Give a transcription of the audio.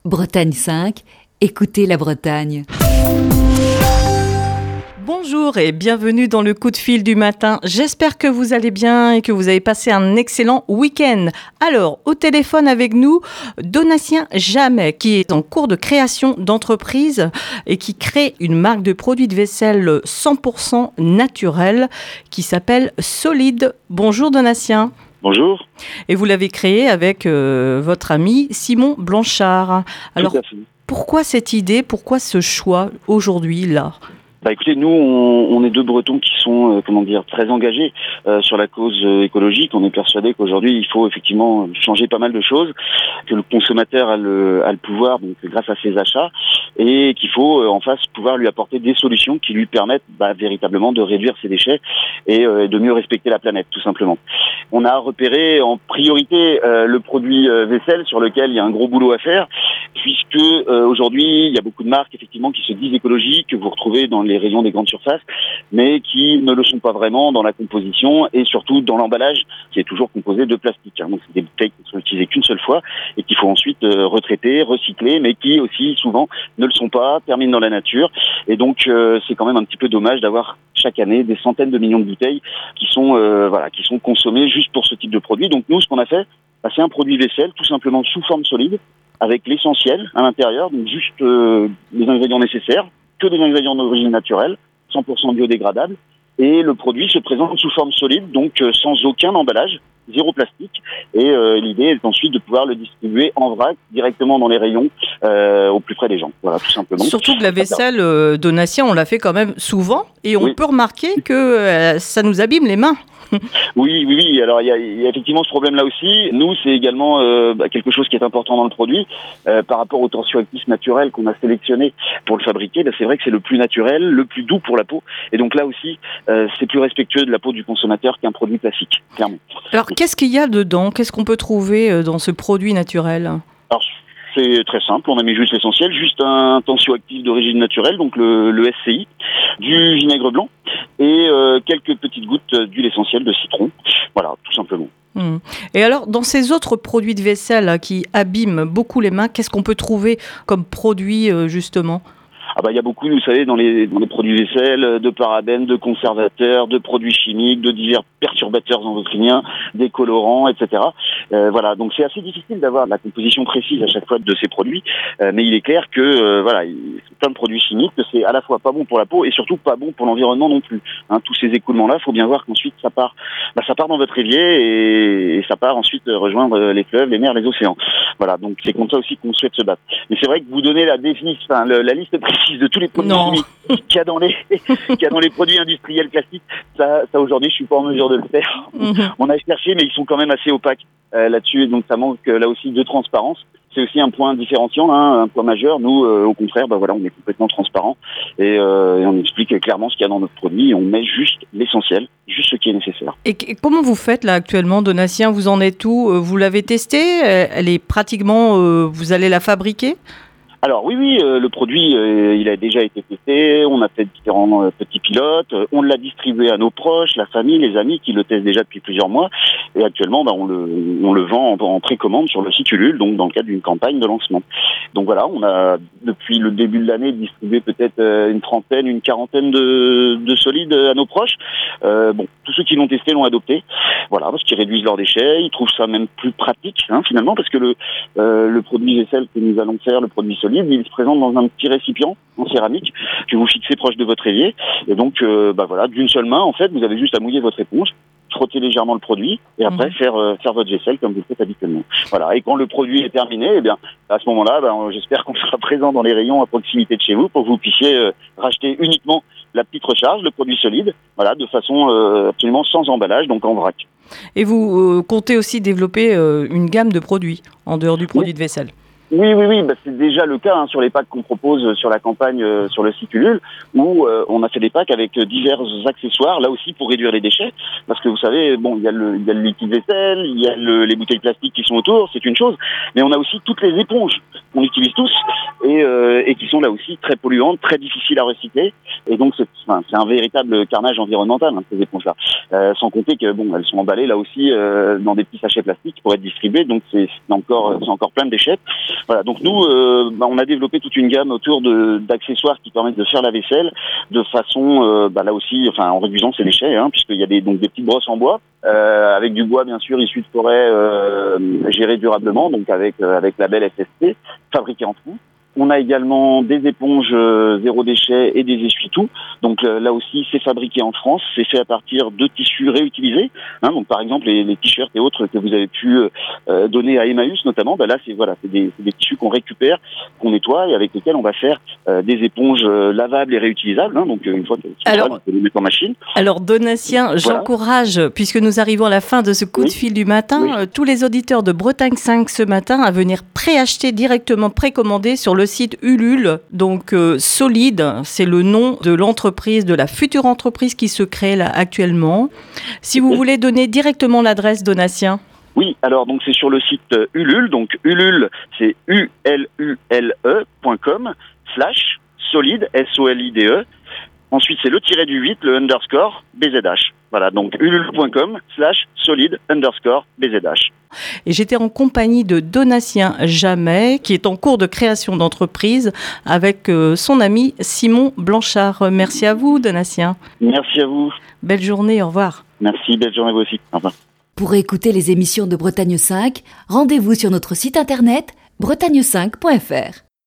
Bretagne 5, écoutez la Bretagne. Bonjour et bienvenue dans le coup de fil du matin. J'espère que vous allez bien et que vous avez passé un excellent week-end. Alors, au téléphone avec nous, Donatien Jamet, qui est en cours de création d'entreprise et qui crée une marque de produits de vaisselle 100% naturelle qui s'appelle Solide. Bonjour Donatien. Bonjour. Et vous l'avez créé avec votre ami Simon Blanchard. Alors, pourquoi cette idée, pourquoi ce choix aujourd'hui, là ? Écoutez, nous, on est deux Bretons qui sont, très engagés sur la cause écologique. On est persuadé qu'aujourd'hui, il faut effectivement changer pas mal de choses, que le consommateur a le pouvoir, donc grâce à ses achats, et qu'il faut en face pouvoir lui apporter des solutions qui lui permettent véritablement de réduire ses déchets et de mieux respecter la planète, tout simplement. On a repéré en priorité le produit vaisselle sur lequel il y a un gros boulot à faire, puisque aujourd'hui, il y a beaucoup de marques effectivement qui se disent écologiques, que vous retrouvez dans les rayons des grandes surfaces, mais qui ne le sont pas vraiment dans la composition et surtout dans l'emballage, qui est toujours composé de plastique. Donc c'est des bouteilles qui ne sont utilisées qu'une seule fois et qu'il faut ensuite retraiter, recycler, mais qui aussi souvent ne le sont pas, terminent dans la nature. Et donc c'est quand même un petit peu dommage d'avoir chaque année des centaines de millions de bouteilles qui sont consommées juste pour ce type de produit. Donc nous, ce qu'on a fait, c'est un produit vaisselle tout simplement sous forme solide, avec l'essentiel à l'intérieur, donc juste les ingrédients nécessaires, que des ingrédients d'origine naturelle, 100% biodégradables, et le produit se présente sous forme solide, donc sans aucun emballage, zéro plastique, et l'idée est ensuite de pouvoir le distribuer en vrac directement dans les rayons au plus près des gens, voilà, tout simplement. Surtout que la vaisselle, Donatien, on la fait quand même souvent, et on peut remarquer que ça nous abîme les mains. Oui. Alors il y a effectivement ce problème-là aussi. Nous, c'est également quelque chose qui est important dans le produit par rapport au tensioactif naturel qu'on a sélectionné pour le fabriquer. C'est vrai que c'est le plus naturel, le plus doux pour la peau, et donc là aussi, c'est plus respectueux de la peau du consommateur qu'un produit classique, clairement. Alors qu'est-ce qu'il y a dedans ? Qu'est-ce qu'on peut trouver dans ce produit naturel ? Alors, c'est très simple, on a mis juste l'essentiel, juste un tensioactif d'origine naturelle, donc le SCI, du vinaigre blanc et quelques petites gouttes d'huile essentielle de citron. Voilà, tout simplement. Et alors, dans ces autres produits de vaisselle là, qui abîment beaucoup les mains, qu'est-ce qu'on peut trouver comme produit justement ? Il y a beaucoup, vous savez, dans les produits vaisselle, de parabènes, de conservateurs, de produits chimiques, de divers perturbateurs endocriniens, des colorants, etc. Voilà, donc c'est assez difficile d'avoir la composition précise à chaque fois de ces produits, mais il est clair que c'est plein de produits chimiques, que c'est à la fois pas bon pour la peau et surtout pas bon pour l'environnement non plus. Tous ces écoulements-là, il faut bien voir qu'ensuite ça part dans votre évier et ça part ensuite rejoindre les fleuves, les mers, les océans. Voilà, donc c'est comme ça aussi qu'on souhaite se battre. Mais c'est vrai que vous donnez la liste précise de tous les produits chimiques qu'il y a dans les produits industriels classiques, ça aujourd'hui je suis pas en mesure de le faire. On a cherché, mais ils sont quand même assez opaques là-dessus, et donc ça manque là aussi de transparence. C'est aussi un point différenciant, un point majeur. Nous, au contraire, on est complètement transparent et on explique clairement ce qu'il y a dans notre produit et on met juste l'essentiel, juste ce qui est nécessaire. Et comment vous faites là actuellement, Donatien ? Vous en êtes où ? Vous l'avez testée ? Elle est pratiquement, vous allez la fabriquer ? Alors oui, le produit, il a déjà été testé, on a fait différents petits pilotes, on l'a distribué à nos proches, la famille, les amis qui le testent déjà depuis plusieurs mois, et actuellement on le vend en précommande sur le site Ulule, donc dans le cadre d'une campagne de lancement. Donc voilà, on a depuis le début de l'année distribué peut-être une quarantaine de solides à nos proches. Tous ceux qui l'ont testé l'ont adopté, voilà, parce qu'ils réduisent leurs déchets, ils trouvent ça même plus pratique finalement, parce que le produit vaisselle que nous allons faire, le produit solide, il se présente dans un petit récipient en céramique que vous fixez proche de votre évier. Et donc, d'une seule main, en fait, vous avez juste à mouiller votre éponge, frotter légèrement le produit et après faire votre vaisselle comme vous le faites habituellement. Voilà. Et quand le produit est terminé, à ce moment-là, j'espère qu'on sera présent dans les rayons à proximité de chez vous pour que vous puissiez racheter uniquement la petite recharge, le produit solide, voilà, de façon absolument sans emballage, donc en vrac. Et vous comptez aussi développer une gamme de produits en dehors du produit de vaisselle ? Oui, c'est déjà le cas sur les packs qu'on propose sur la campagne sur le site Ulule, où on a fait des packs avec divers accessoires, là aussi pour réduire les déchets, parce que vous savez, il y a le liquide vaisselle, il y a les bouteilles plastiques qui sont autour, c'est une chose, mais on a aussi toutes les éponges qu'on utilise tous et qui sont là aussi très polluantes, très difficiles à recycler, et donc c'est un véritable carnage environnemental ces éponges-là. Sans compter que elles sont emballées là aussi dans des petits sachets plastiques pour être distribuées, donc c'est encore plein de déchets. Voilà, donc nous, on a développé toute une gamme autour d'accessoires qui permettent de faire la vaisselle de façon, là aussi, en réduisant ses déchets, puisqu'il y a des petites brosses en bois, avec du bois bien sûr issu de forêt géré durablement, donc avec label FSC, fabriqué en France. On a également des éponges zéro déchet et des essuie-tout. Donc là aussi, c'est fabriqué en France. C'est fait à partir de tissus réutilisés. Donc par exemple, les t-shirts et autres que vous avez pu donner à Emmaüs notamment, là c'est des tissus qu'on récupère, qu'on nettoie et avec lesquels on va faire des éponges lavables et réutilisables. Donc une fois on peut les mettre en machine. Alors Donatien, j'encourage, puisque nous arrivons à la fin de ce coup de fil du matin, tous les auditeurs de Bretagne 5 ce matin à venir préacheter directement, précommander sur le site Ulule. Donc Solide, c'est le nom de l'entreprise, de la future entreprise qui se crée là actuellement. Si vous voulez donner directement l'adresse, Donatien. Oui, alors donc c'est sur le site Ulule, donc Ulule c'est ulule.com/solide SOLIDE. Ensuite c'est le tiré du 8, le underscore BZH. Voilà, donc ulule.com/solide_BZH. Et j'étais en compagnie de Donatien Jamet, qui est en cours de création d'entreprise avec son ami Simon Blanchard. Merci à vous, Donatien. Merci à vous. Belle journée, au revoir. Merci, belle journée à vous aussi. Au revoir. Pour écouter les émissions de Bretagne 5, rendez-vous sur notre site internet bretagne5.fr.